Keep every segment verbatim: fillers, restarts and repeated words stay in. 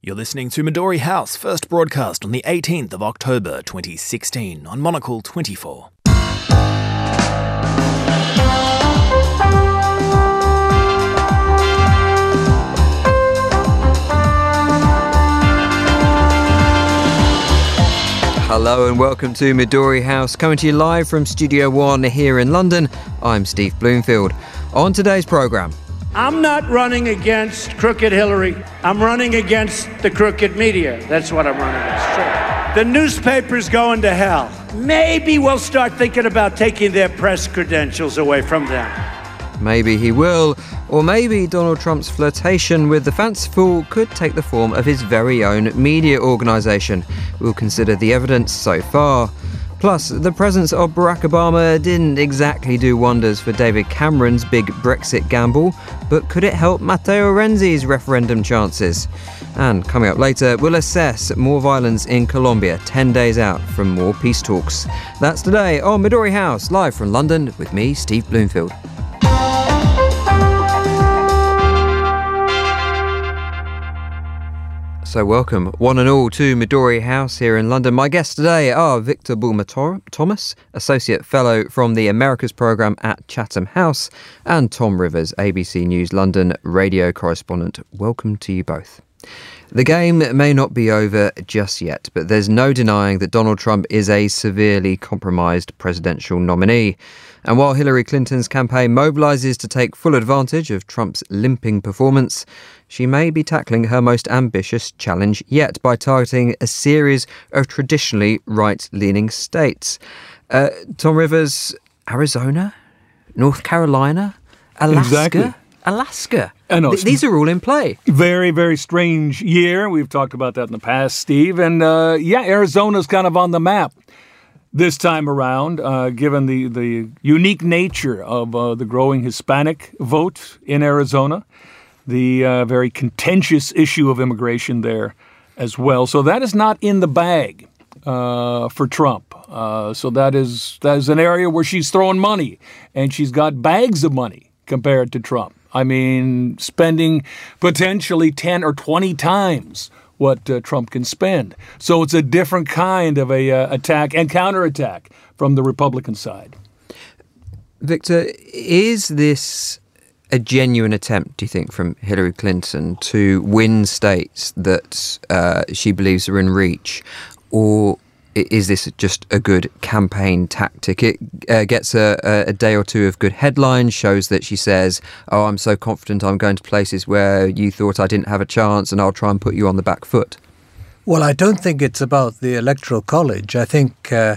You're listening to Midori House, first broadcast on the eighteenth of October twenty sixteen on Monocle twenty-four. Hello and welcome to Midori House, coming to you live from Studio One here in London. I'm Steve Bloomfield. On today's programme, I'm not running against crooked Hillary. I'm running against the crooked media. That's what I'm running against. The newspaper's going to hell. Maybe we'll start thinking about taking their press credentials away from them. Maybe he will, or maybe Donald Trump's flirtation with the fanciful could take the form of his very own media organisation. We'll consider the evidence so far. Plus, the presence of Barack Obama didn't exactly do wonders for David Cameron's big Brexit gamble, but could it help Matteo Renzi's referendum chances? And coming up later, we'll assess more violence in Colombia ten days out from more peace talks. That's today on Midori House, live from London with me, Steve Bloomfield. So welcome, one and all, to Midori House here in London. My guests today are Victor Bulmer-Thomas, Associate Fellow from the Americas Programme at Chatham House, and Tom Rivers, A B C News London radio correspondent. Welcome to you both. The game may not be over just yet, but there's no denying that Donald Trump is a severely compromised presidential nominee. And while Hillary Clinton's campaign mobilises to take full advantage of Trump's limping performance, she may be tackling her most ambitious challenge yet by targeting a series of traditionally right-leaning states. Uh, Tom Rivers, Arizona, North Carolina, Alaska. Exactly. Alaska. And Th- these are all in play. Very, very strange year. We've talked about that in the past, Steve. And uh, yeah, Arizona's kind of on the map this time around, uh, given the, the unique nature of uh, the growing Hispanic vote in Arizona, the uh, very contentious issue of immigration there as well. So that is not in the bag uh, for Trump. Uh, so that is that is an area where she's throwing money, and she's got bags of money compared to Trump. I mean, spending potentially ten or twenty times what uh, Trump can spend. So it's a different kind of a uh, attack and counterattack from the Republican side. Victor, is this a genuine attempt, do you think, from Hillary Clinton to win states that uh, she believes are in reach, or is this just a good campaign tactic? It uh, gets a, a day or two of good headlines, shows that she says, oh, I'm so confident I'm going to places where you thought I didn't have a chance and I'll try and put you on the back foot. Well, I don't think it's about the Electoral College. I think, uh,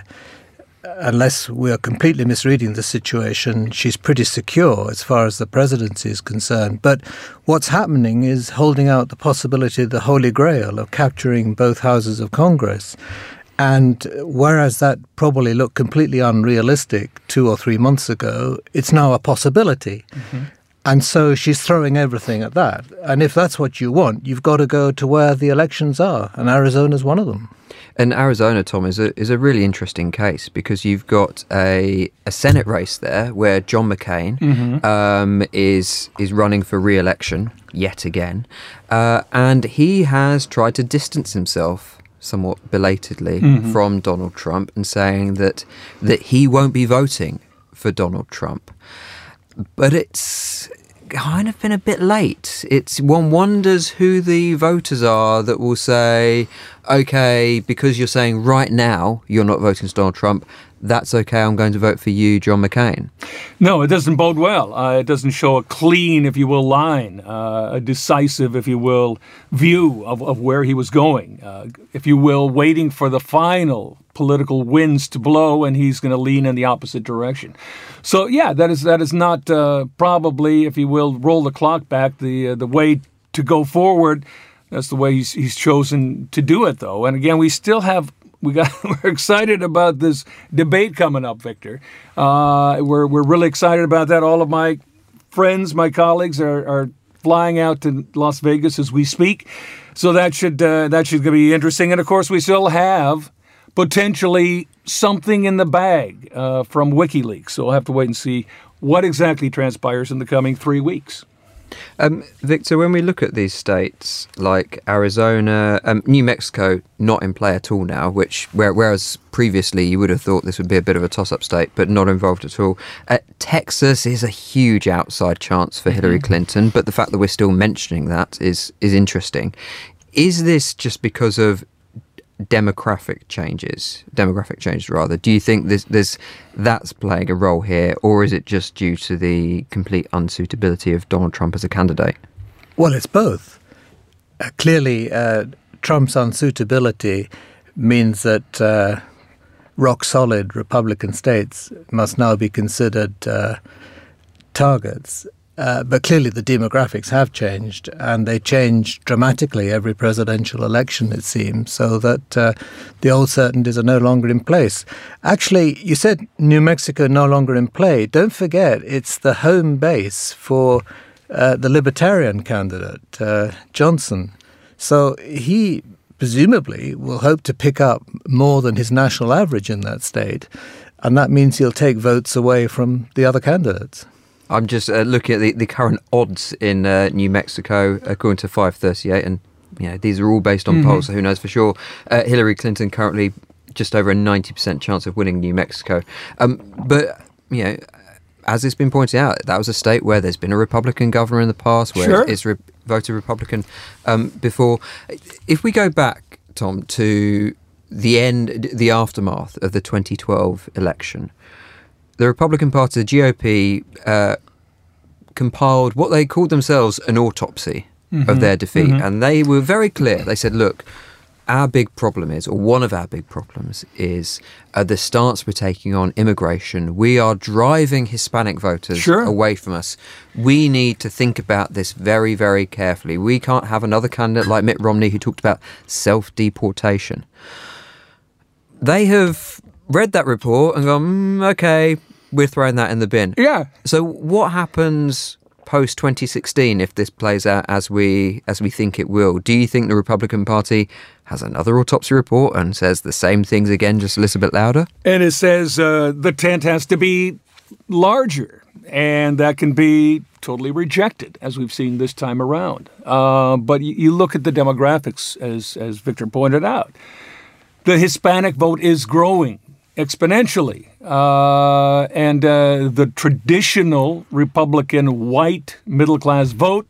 unless we're completely misreading the situation, she's pretty secure as far as the presidency is concerned. But what's happening is holding out the possibility of the Holy Grail of capturing both houses of Congress. And whereas that probably looked completely unrealistic two or three months ago, it's now a possibility. Mm-hmm. And so she's throwing everything at that. And if that's what you want, you've got to go to where the elections are. And Arizona's one of them. And Arizona, Tom, is a is a really interesting case because you've got a, a Senate race there where John McCain mm-hmm. um, is is running for re-election yet again. Uh, and he has tried to distance himself somewhat belatedly mm-hmm. from Donald Trump and saying that that he won't be voting for Donald Trump. But it's kind of been a bit late. It's one wonders who the voters are that will say, okay, because you're saying right now you're not voting for Donald Trump, that's okay, I'm going to vote for you, John McCain. No, it doesn't bode well. Uh, it doesn't show a clean, if you will, line, uh, a decisive, if you will, view of, of where he was going. Uh, if you will, waiting for the final political winds to blow, and he's going to lean in the opposite direction. So, yeah, that is that is not uh, probably, if you will, roll the clock back, the uh, the way to go forward. That's the way he's, he's chosen to do it, though. And again, we still have We got, we're excited about this debate coming up, Victor. Uh, we're we're really excited about that. All of my friends, my colleagues are, are flying out to Las Vegas as we speak, so that should uh, that should be interesting. And of course, we still have potentially something in the bag uh, from WikiLeaks. So we'll have to wait and see what exactly transpires in the coming three weeks. Um, Victor, when we look at these states like Arizona, um, New Mexico, not in play at all now, which where, whereas previously you would have thought this would be a bit of a toss-up state, but not involved at all. Uh, Texas is a huge outside chance for mm-hmm. Hillary Clinton, but the fact that we're still mentioning that is is interesting. Is this just because of demographic changes, demographic changes rather? Do you think this, this that's playing a role here, or is it just due to the complete unsuitability of Donald Trump as a candidate? Well, it's both. Uh, clearly, uh, Trump's unsuitability means that uh, rock-solid Republican states must now be considered uh, targets. Uh, but clearly the demographics have changed, and they change dramatically every presidential election, it seems, so that uh, the old certainties are no longer in place. Actually, you said New Mexico no longer in play. Don't forget, it's the home base for uh, the Libertarian candidate, uh, Johnson. So he presumably will hope to pick up more than his national average in that state, and that means he'll take votes away from the other candidates. I'm just uh, looking at the, the current odds in uh, New Mexico, according to five thirty-eight, and you know, these are all based on mm-hmm. polls, so who knows for sure. Uh, Hillary Clinton currently just over a ninety percent chance of winning New Mexico. Um, but, you know, as it's been pointed out, that was a state where there's been a Republican governor in the past, where sure. it's re- voted Republican um, before. If we go back, Tom, to the end, the aftermath of the twenty twelve election, the Republican Party, the G O P, uh, compiled what they called themselves an autopsy mm-hmm. of their defeat. Mm-hmm. And they were very clear. They said, look, our big problem is, or one of our big problems is uh, the stance we're taking on immigration. We are driving Hispanic voters sure. away from us. We need to think about this very, very carefully. We can't have another candidate like Mitt Romney who talked about self-deportation. They have read that report and gone, mm, okay, we're throwing that in the bin. Yeah. So what happens post twenty sixteen if this plays out as we as we think it will? Do you think the Republican Party has another autopsy report and says the same things again, just a little bit louder? And it says uh, the tent has to be larger, and that can be totally rejected, as we've seen this time around. Uh, but you, you look at the demographics, as as Victor pointed out. The Hispanic vote is growing exponentially. Uh, and uh, the traditional Republican white middle-class vote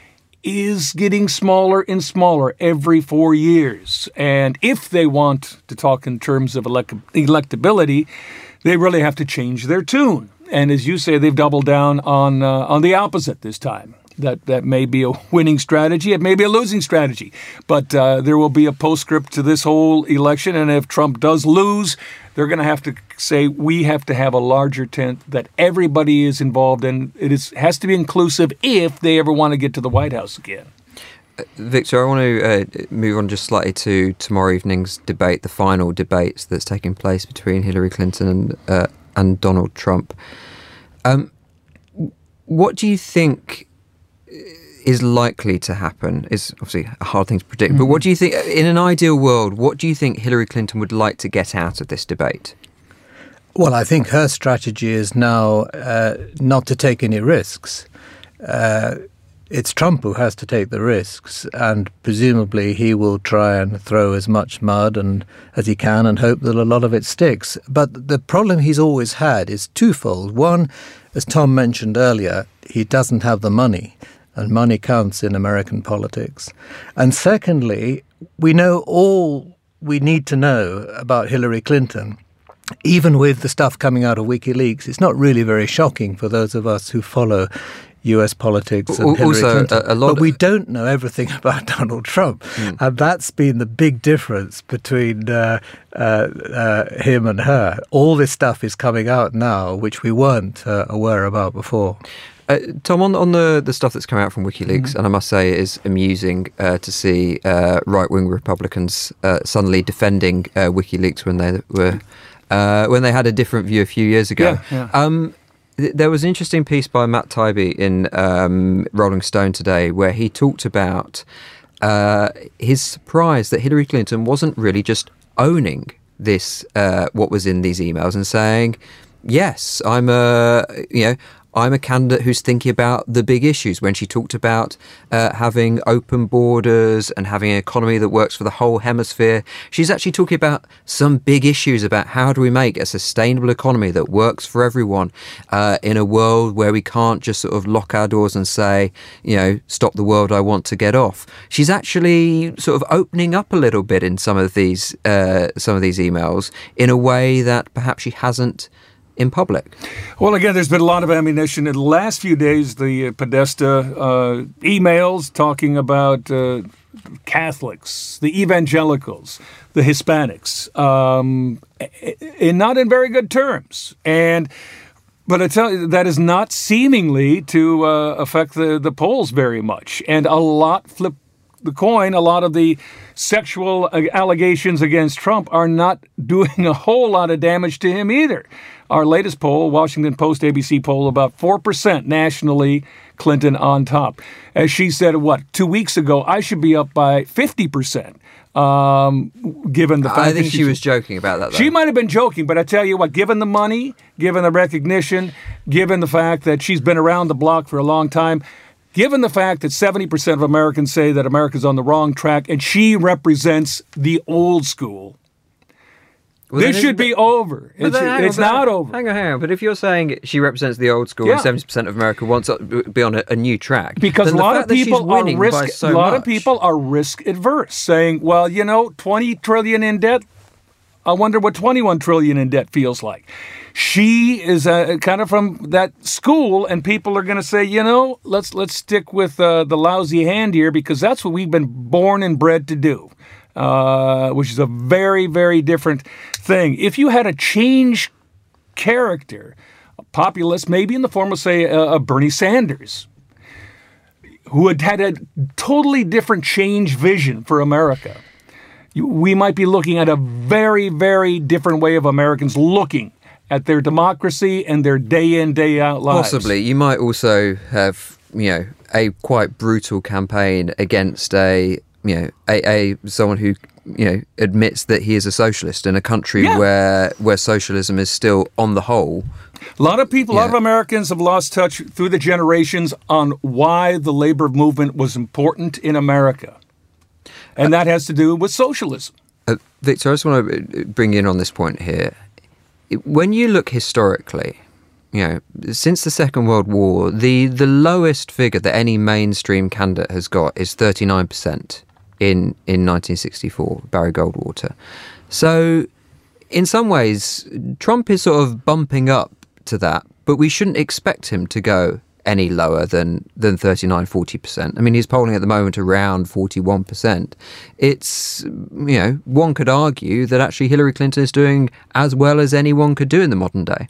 is getting smaller and smaller every four years. And if they want to talk in terms of elect- electability, they really have to change their tune. And as you say, they've doubled down on uh, on the opposite this time. That that may be a winning strategy. It may be a losing strategy. But uh, there will be a postscript to this whole election. And if Trump does lose, they're going to have to say, we have to have a larger tent that everybody is involved in. It is has to be inclusive if they ever want to get to the White House again. Uh, Victor, I want to uh, move on just slightly to tomorrow evening's debate, the final debate that's taking place between Hillary Clinton and, uh, and Donald Trump. Um, what do you think is likely to happen? Is obviously a hard thing to predict, mm-hmm. but what do you think, in an ideal world, what do you think Hillary Clinton would like to get out of this debate? Well, I think her strategy is now uh, not to take any risks. Uh, it's Trump who has to take the risks, and presumably he will try and throw as much mud and as he can and hope that a lot of it sticks. But the problem he's always had is twofold. One, as Tom mentioned earlier, he doesn't have the money. And money counts in American politics. And secondly, we know all we need to know about Hillary Clinton. Even with the stuff coming out of WikiLeaks, it's not really very shocking for those of us who follow U S politics and also, Hillary Clinton. A, a lot but we don't know everything about Donald Trump. Mm. And that's been the big difference between uh, uh, uh, him and her. All this stuff is coming out now, which we weren't uh, aware about before. Uh, Tom, on, on the, the stuff that's come out from WikiLeaks, mm-hmm. and I must say it is amusing uh, to see uh, right-wing Republicans uh, suddenly defending uh, WikiLeaks when they were uh, when they had a different view a few years ago. Yeah, yeah. Um, th- there was an interesting piece by Matt Taibbi in um, Rolling Stone today where he talked about uh, his surprise that Hillary Clinton wasn't really just owning this, uh, what was in these emails, and saying, yes, I'm a, you know, I'm a candidate who's thinking about the big issues. When she talked about uh, having open borders and having an economy that works for the whole hemisphere, she's actually talking about some big issues about how do we make a sustainable economy that works for everyone uh, in a world where we can't just sort of lock our doors and say, you know, stop the world, I want to get off. She's actually sort of opening up a little bit in some of these uh, some of these emails in a way that perhaps she hasn't in public. Well, again, there's been a lot of ammunition in the last few days. The uh, Podesta uh, emails talking about uh, Catholics, the evangelicals, the Hispanics, um, in not in very good terms. And but I tell you, that is not seemingly to uh, affect the, the polls very much. And a lot flip the coin. A lot of the sexual allegations against Trump are not doing a whole lot of damage to him either. Our latest poll, Washington Post A B C poll, about four percent nationally, Clinton on top. As she said, what, two weeks ago, I should be up by fifty percent. Um, given the fact I think that she was joking about that, though. She might have been joking, but I tell you what, given the money, given the recognition, given the fact that she's been around the block for a long time, given the fact that seventy percent of Americans say that America's on the wrong track, and she represents the old school, well, this should be over. It's, it's on, not over. Hang on, hang on. But if you're saying she represents the old school yeah. and seventy percent of America wants to be on a, a new track, because a lot of people are risk. So a lot much. of people are risk adverse, saying, "Well, you know, twenty trillion in debt. I wonder what twenty-one trillion in debt feels like." She is uh, kind of from that school, and people are going to say, you know, let's let's stick with uh, the lousy hand here because that's what we've been born and bred to do, uh, which is a very, very different thing. If you had a change character, a populist, maybe in the form of, say, a, a Bernie Sanders, who had had a totally different change vision for America, we might be looking at a very, very different way of Americans looking at their democracy and their day in, day out lives. Possibly. You might also have, you know, a quite brutal campaign against a, you know, a, a someone who, you know, admits that he is a socialist in a country yeah. where where socialism is still, on the whole. A lot of people, yeah. a lot of Americans have lost touch through the generations on why the labor movement was important in America. And that has to do with socialism. Uh, Victor, I just want to bring you in on this point here. When you look historically, you know, since the Second World War, the, the lowest figure that any mainstream candidate has got is thirty-nine percent in, in nineteen sixty-four, Barry Goldwater. So, in some ways, Trump is sort of bumping up to that, but we shouldn't expect him to go any lower than, than thirty-nine, forty percent. I mean, he's polling at the moment around forty-one percent. It's, you know, one could argue that actually Hillary Clinton is doing as well as anyone could do in the modern day.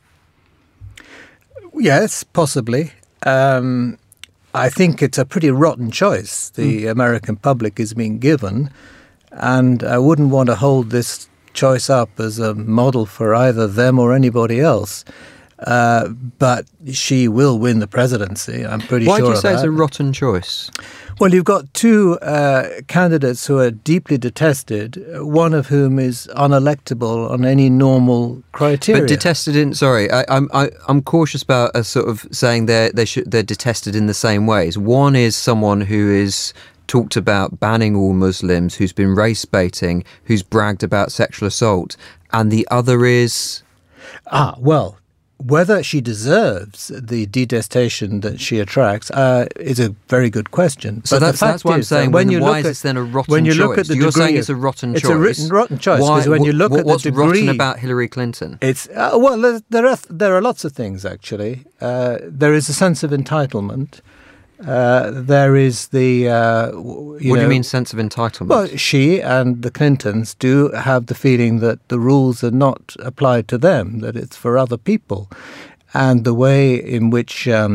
Yes, possibly. Um, I think it's a pretty rotten choice the mm. American public is being given, and I wouldn't want to hold this choice up as a model for either them or anybody else. Uh, but she will win the presidency, I'm pretty Why sure do you of say that. It's a rotten choice? Well, you've got two uh, candidates who are deeply detested, one of whom is unelectable on any normal criteria. But detested in, sorry, I, I'm I, I'm cautious about a sort of saying they're, they should, they're detested in the same ways. One is someone who is talked about banning all Muslims, who's been race baiting, who's bragged about sexual assault, and the other is... Ah, well... Whether she deserves the detestation that she attracts uh, is a very good question. So but that's, that's what I'm saying. When, when why is this then a rotten when you choice? Look at the You're degree saying of, it's a rotten it's choice. It's a rotten choice because when you look what, at what's the degree... What's rotten about Hillary Clinton? It's uh, well, there, there are there are lots of things actually. Uh, there is a sense of entitlement. Uh, there is the... Uh, you what know, do you mean sense of entitlement? Well, she and the Clintons do have the feeling that the rules are not applied to them, that it's for other people. And the way in which um,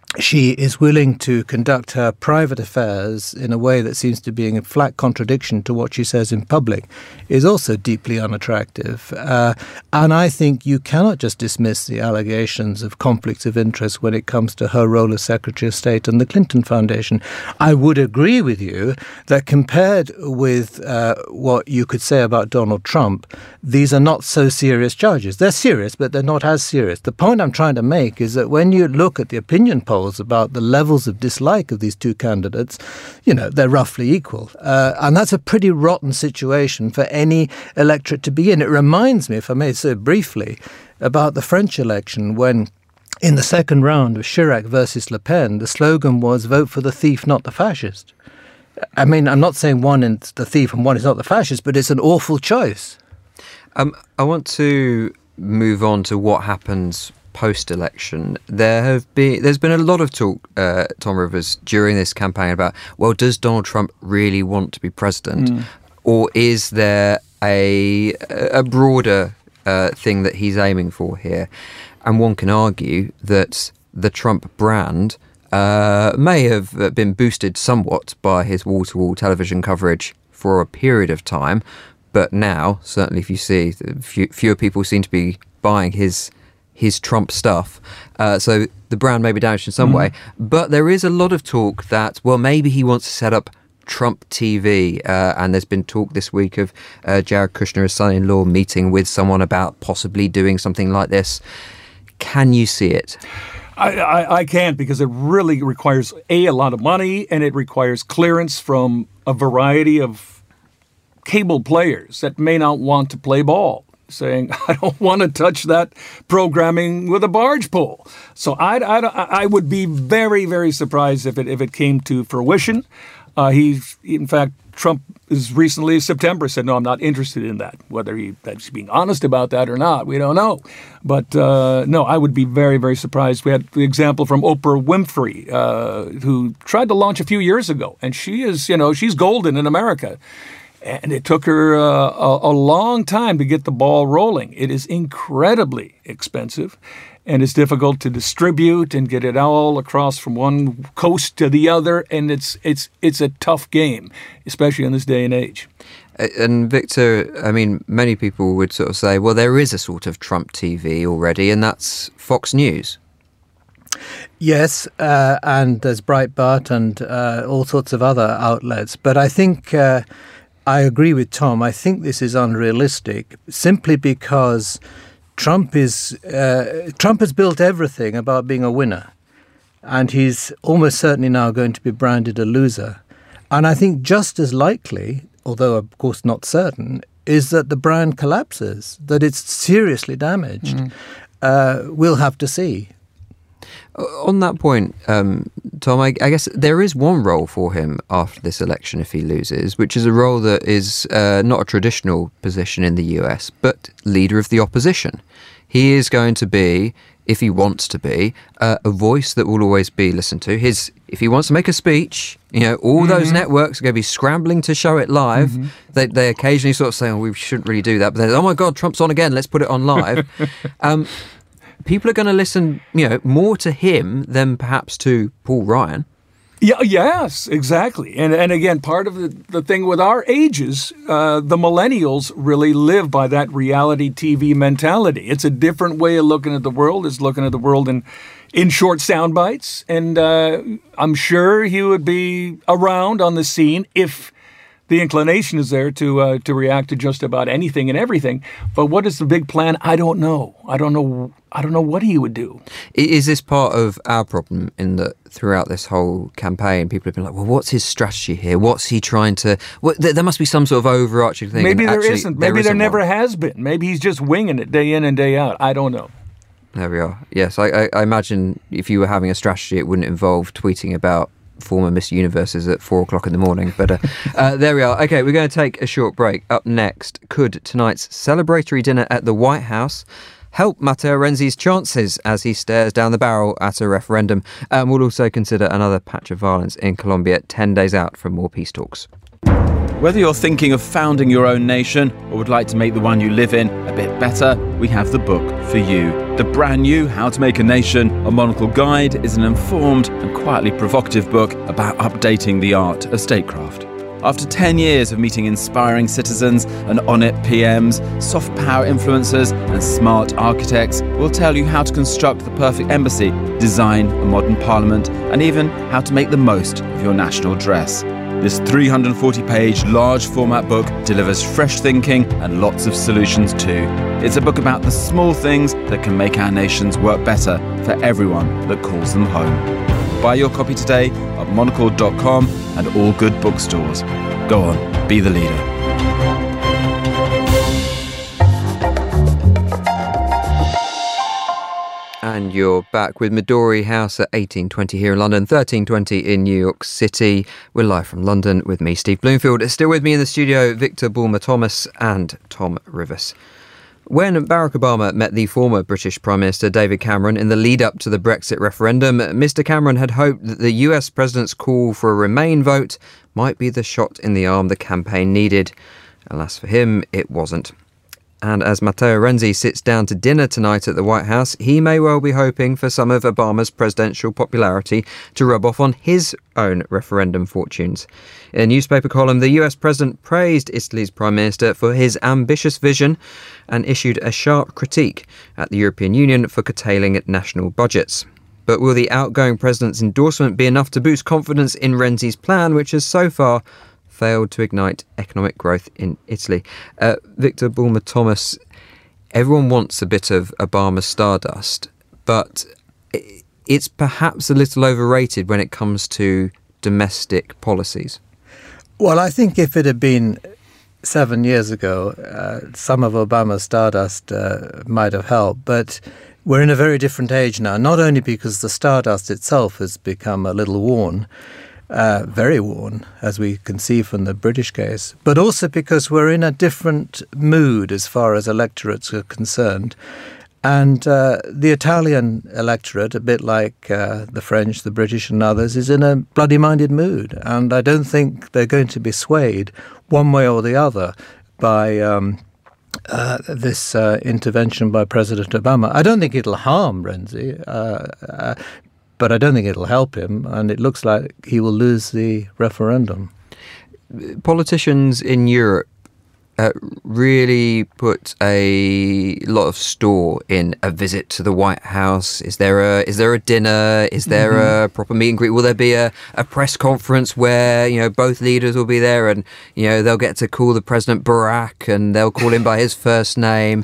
she is willing to conduct her private affairs in a way that seems to be in flat contradiction to what she says in public is also deeply unattractive. Uh, and I think you cannot just dismiss the allegations of conflicts of interest when it comes to her role as Secretary of State and the Clinton Foundation. I would agree with you that compared with uh, what you could say about Donald Trump, these are not so serious charges. They're serious, but they're not as serious. The point I'm trying to make is that when you look at the opinion polls about the levels of dislike of these two candidates, you know, they're roughly equal. Uh, and that's a pretty rotten situation for any electorate to be in. It reminds me, if I may say briefly, about the French election when in the second round of Chirac versus Le Pen, the slogan was vote for the thief, not the fascist. I mean, I'm not saying one is the thief and one is not the fascist, but it's an awful choice. Um, I want to move on to what happens post-election. There have been, there's been a lot of talk, uh, Tom Rivers, during this campaign about, well, does Donald Trump really want to be president? Mm. Or is there a, a broader uh, thing that he's aiming for here? And one can argue that the Trump brand uh, may have been boosted somewhat by his wall-to-wall television coverage for a period of time. But now, certainly if you see, few, fewer people seem to be buying his his Trump stuff. Uh, so the brand may be damaged in some mm. way. But there is a lot of talk that, well, maybe he wants to set up Trump T V. Uh, and there's been talk this week of uh, Jared Kushner, his son-in-law, meeting with someone about possibly doing something like this. Can you see it? I, I, I can't, because it really requires, A, a lot of money, and it requires clearance from a variety of cable players that may not want to play ball, saying, I don't want to touch that programming with a barge pole. So I, I, I would be very, very surprised if it if it came to fruition. Uh, he's, in fact, Trump as recently as September said, no, I'm not interested in that. Whether he, that's being honest about that or not, we don't know. But uh, no, I would be very, very surprised. We had the example from Oprah Winfrey, uh, who tried to launch a few years ago. And she is, you know, she's golden in America. And it took her uh, a, a long time to get the ball rolling. It is incredibly expensive, and it's difficult to distribute and get it all across from one coast to the other. And it's it's it's a tough game, especially in this day and age. And Victor, I mean, many people would sort of say, well, there is a sort of Trump T V already, and that's Fox News. Yes, uh, and there's Breitbart and uh, all sorts of other outlets. But I think uh, I agree with Tom. I think this is unrealistic simply because Trump is uh, Trump has built everything about being a winner, and he's almost certainly now going to be branded a loser. And I think just as likely, although of course not certain, is that the brand collapses, that it's seriously damaged. Mm. Uh, we'll have to see. On that point, um, Tom, I, I guess there is one role for him after this election if he loses, which is a role that is uh, not a traditional position in the U S, but leader of the opposition. He is going to be, if he wants to be, uh, a voice that will always be listened to. His, if he wants to make a speech, you know, all mm-hmm. those networks are going to be scrambling to show it live. Mm-hmm. They, they occasionally sort of say, oh, we shouldn't really do that. But then, oh my God, Trump's on again, let's put it on live. um, people are going to listen, you know, more to him than perhaps to Paul Ryan. Yeah, yes, exactly. And and again, part of the, the thing with our ages, uh, the millennials really live by that reality T V mentality. It's a different way of looking at the world. It's looking at the world in, in short sound bites. And uh, I'm sure he would be around on the scene if the inclination is there to uh, to react to just about anything and everything. But what is the big plan? I don't know. I don't know. I don't know what he would do. Is this part of our problem in that throughout this whole campaign, people have been like, well, what's his strategy here? What's he trying to... What, there must be some sort of overarching thing. Maybe there actually, isn't. Maybe there, there isn't never one. has been. Maybe he's just winging it day in and day out. I don't know. There we are. Yes, I, I, I imagine if you were having a strategy, it wouldn't involve tweeting about former Miss Universes at four o'clock in the morning. But uh, uh, there we are. Okay, we're going to take a short break. Up next, could tonight's celebratory dinner at the White House help Matteo Renzi's chances as he stares down the barrel at a referendum? And we'll also consider another patch of violence in Colombia ten days out from more peace talks. Whether you're thinking of founding your own nation or would like to make the one you live in a bit better, we have the book for you. The brand new How to Make a Nation, a Monocle Guide is an informed and quietly provocative book about updating the art of statecraft. After ten years of meeting inspiring citizens and on-it P Ms, soft power influencers and smart architects, we'll tell you how to construct the perfect embassy, design a modern parliament, and even how to make the most of your national dress. This three hundred forty page large format book delivers fresh thinking and lots of solutions too. It's a book about the small things that can make our nations work better for everyone that calls them home. Buy your copy today at monocle dot com and all good bookstores. Go on, be the leader. And you're back with Midori House at eighteen twenty here in London, thirteen twenty in New York City. We're live from London with me, Steve Bloomfield. Still with me in the studio, Victor Bulmer-Thomas and Tom Rivers. When Barack Obama met the former British Prime Minister David Cameron in the lead-up to the Brexit referendum, Mister Cameron had hoped that the U S president's call for a Remain vote might be the shot in the arm the campaign needed. Alas for him, it wasn't. And as Matteo Renzi sits down to dinner tonight at the White House, he may well be hoping for some of Obama's presidential popularity to rub off on his own referendum fortunes. In a newspaper column, the U S president praised Italy's prime minister for his ambitious vision and issued a sharp critique at the European Union for curtailing national budgets. But will the outgoing president's endorsement be enough to boost confidence in Renzi's plan, which has so far failed to ignite economic growth in Italy? Uh, Victor Bulmer-Thomas, everyone wants a bit of Obama stardust, but it's perhaps a little overrated when it comes to domestic policies. Well, I think if it had been seven years ago, uh, some of Obama's stardust uh, might have helped, but we're in a very different age now, not only because the stardust itself has become a little worn, Uh, very worn, as we can see from the British case, but also because we're in a different mood as far as electorates are concerned. And uh, the Italian electorate, a bit like uh, the French, the British and others, is in a bloody-minded mood. And I don't think they're going to be swayed one way or the other by um, uh, this uh, intervention by President Obama. I don't think it'll harm Renzi, uh, uh, but I don't think it'll help him, and it looks like he will lose the referendum. Politicians in Europe uh, really put a lot of store in a visit to the White House. Is there a is there a dinner? Is there mm-hmm. a proper meet and greet? Will there be a, a press conference where, you know, both leaders will be there and, you know, they'll get to call the president Barack and they'll call him by his first name?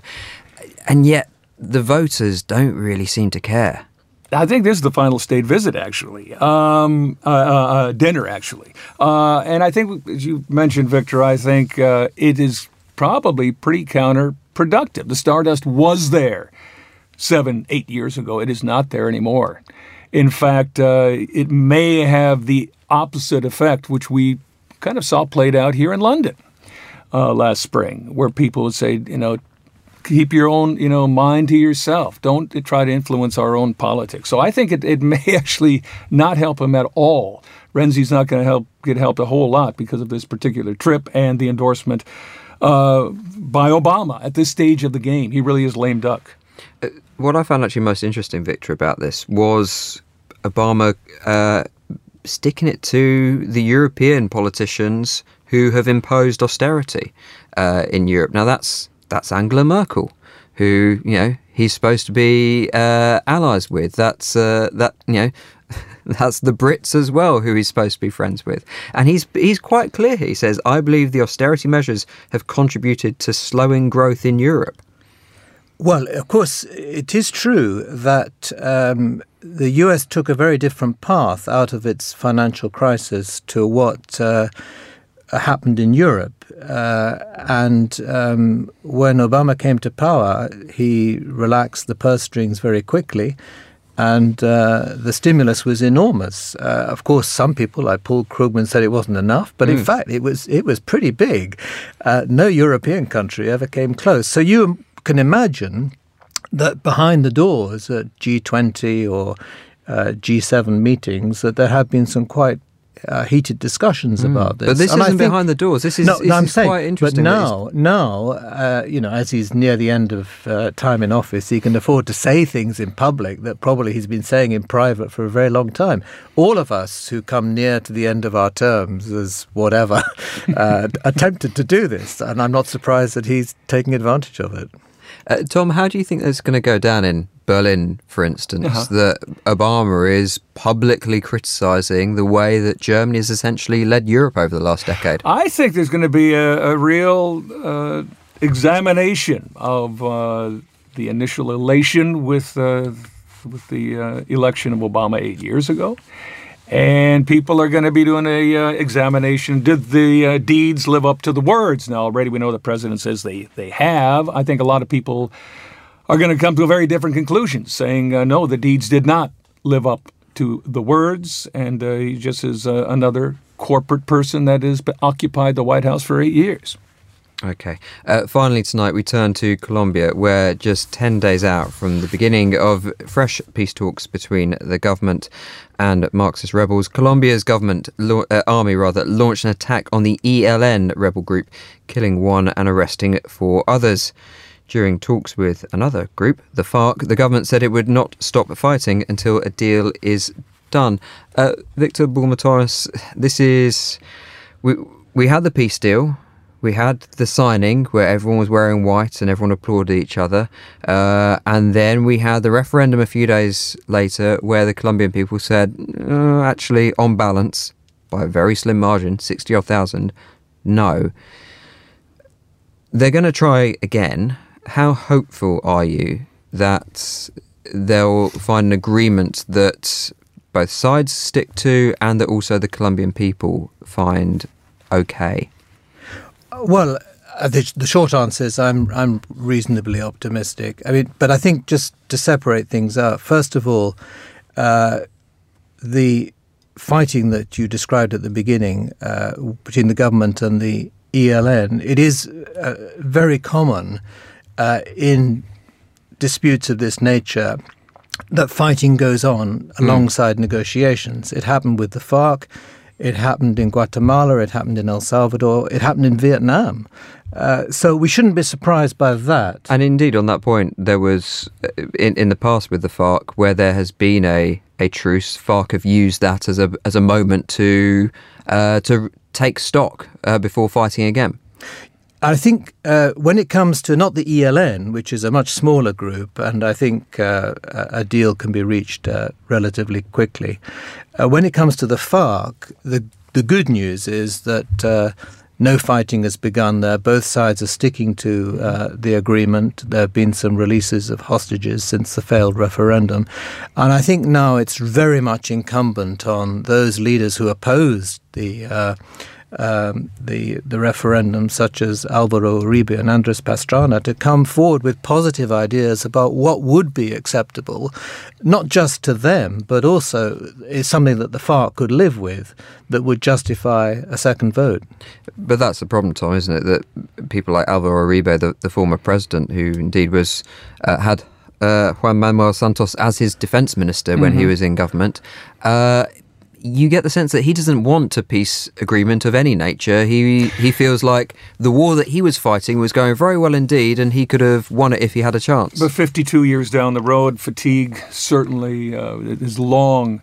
And yet the voters don't really seem to care. I think this is the final state visit, actually, um, uh, uh, dinner, actually. Uh, and I think, as you mentioned, Victor, I think uh, it is probably pretty counterproductive. The stardust was there seven, eight years ago. It is not there anymore. In fact, uh, it may have the opposite effect, which we kind of saw played out here in London uh, last spring, where people would say, you know, keep your own, you know, mind to yourself. Don't try to influence our own politics. So I think it, it may actually not help him at all. Renzi's not going to help get helped a whole lot because of this particular trip and the endorsement uh, by Obama at this stage of the game. He really is lame duck. Uh, what I found actually most interesting, Victor, about this was Obama uh, sticking it to the European politicians who have imposed austerity uh, in Europe. Now, that's That's Angela Merkel, who, you know, he's supposed to be uh, allies with. That's uh, that, you know, that's the Brits as well, who he's supposed to be friends with. And he's he's quite clear. He says, "I believe the austerity measures have contributed to slowing growth in Europe." Well, of course, it is true that um, the U S took a very different path out of its financial crisis to what Uh, happened in Europe. Uh, and um, when Obama came to power, he relaxed the purse strings very quickly, and uh, the stimulus was enormous. Uh, of course, some people, like Paul Krugman, said it wasn't enough, but mm. in fact, it was it was pretty big. Uh, no European country ever came close. So you can imagine that behind the doors at G twenty or uh, G seven meetings, that there have been some quite uh, heated discussions mm. about this. But this and isn't think, behind the doors. This is, no, this no, I'm is saying, quite interesting. But now, now uh, you know, as he's near the end of uh, time in office, he can afford to say things in public that probably he's been saying in private for a very long time. All of us who come near to the end of our terms as whatever uh, are tempted to do this, and I'm not surprised that he's taking advantage of it. Uh, Tom, how do you think that's going to go down in Berlin, for instance, uh-huh. that Obama is publicly criticising the way that Germany has essentially led Europe over the last decade? I think there's going to be a, a real uh, examination of uh, the initial elation with, uh, with the uh, election of Obama eight years ago. And people are going to be doing a uh, examination. Did the uh, deeds live up to the words? Now, already we know the president says they, they have. I think a lot of people are going to come to a very different conclusion, saying, uh, no, the deeds did not live up to the words, and uh, he just is uh, another corporate person that has occupied the White House for eight years. Okay. Uh, finally tonight we turn to Colombia, where just ten days out from the beginning of fresh peace talks between the government and Marxist rebels, Colombia's government, uh, army rather, launched an attack on the E L N rebel group, killing one and arresting four others. During talks with another group, the FARC, the government said it would not stop fighting until a deal is done. Uh, Victor Bulmer-Torres, this is... We, we had the peace deal. We had the signing where everyone was wearing white and everyone applauded each other. Uh, and then we had the referendum a few days later where the Colombian people said, uh, actually, on balance, by a very slim margin, sixty odd thousand, no. They're going to try again. How hopeful are you that they'll find an agreement that both sides stick to and that also the Colombian people find okay? Well, uh, the, the short answer is I'm I'm reasonably optimistic. I mean, but I think just to separate things out, first of all, uh, the fighting that you described at the beginning uh, between the government and the E L N, it is uh, very common uh, in disputes of this nature that fighting goes on alongside mm. negotiations. It happened with the FARC. It happened in Guatemala, it happened in El Salvador, it happened in Vietnam. Uh, so we shouldn't be surprised by that. And indeed, on that point, there was, in, in the past with the FARC, where there has been a, a truce, FARC have used that as a as a moment to, uh, to take stock uh, before fighting again. I think uh, when it comes to not the E L N, which is a much smaller group, and I think uh, a deal can be reached uh, relatively quickly. Uh, when it comes to the FARC, the the good news is that uh, no fighting has begun there. Both sides are sticking to uh, the agreement. There have been some releases of hostages since the failed referendum. And I think now it's very much incumbent on those leaders who opposed the uh, Um, the the referendum, such as Alvaro Uribe and Andres Pastrana, to come forward with positive ideas about what would be acceptable, not just to them, but also is something that the FARC could live with that would justify a second vote. But that's the problem, Tom, isn't it? That people like Alvaro Uribe, the, the former president, who indeed was uh, had uh, Juan Manuel Santos as his defence minister when mm-hmm. he was in government, uh, you get the sense that he doesn't want a peace agreement of any nature. He he feels like the war that he was fighting was going very well indeed, and he could have won it if he had a chance. But fifty-two years down the road, fatigue certainly uh, is long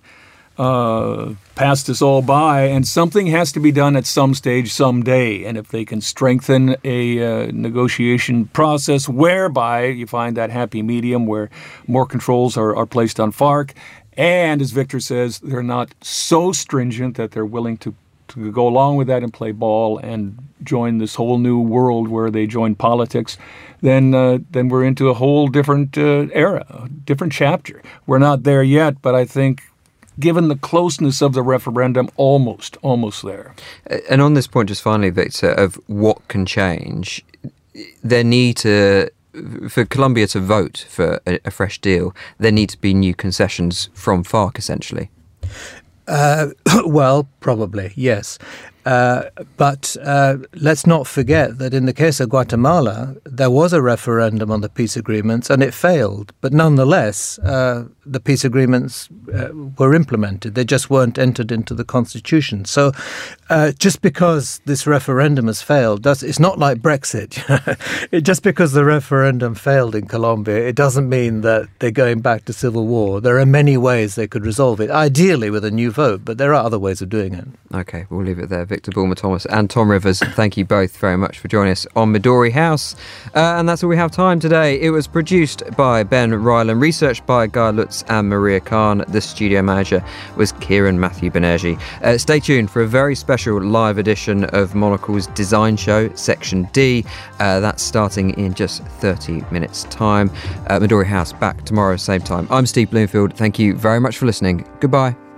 uh, passed us all by, and something has to be done at some stage someday. And if they can strengthen a uh, negotiation process whereby you find that happy medium where more controls are, are placed on FARC, and, as Victor says, they're not so stringent that they're willing to, to go along with that and play ball and join this whole new world where they join politics, then uh, then we're into a whole different uh, era, a different chapter. We're not there yet, but I think, given the closeness of the referendum, almost, almost there. And on this point, just finally, Victor, of what can change, there need to... For Colombia to vote for a, a fresh deal, there need to be new concessions from FARC, essentially. Uh, well, probably, yes. Uh, but uh, let's not forget that in the case of Guatemala, there was a referendum on the peace agreements and it failed. But nonetheless, uh, the peace agreements uh, were implemented. They just weren't entered into the constitution. So uh, just because this referendum has failed, does, it's not like Brexit. it, just because the referendum failed in Colombia, it doesn't mean that they're going back to civil war. There are many ways they could resolve it, ideally with a new vote, but there are other ways of doing it. OK, we'll leave it there. Victor Bulmer-Thomas and Tom Rivers, thank you both very much for joining us on Midori House. Uh, and that's all we have time today. It was produced by Ben Ryland, researched by Guy Lutz and Maria Khan. The studio manager was Kieran Matthew Banerjee. Uh, stay tuned for a very special live edition of Monocle's Design Show, Section D. Uh, that's starting in just thirty minutes' time. Uh, Midori House back tomorrow, same time. I'm Steve Bloomfield. Thank you very much for listening. Goodbye.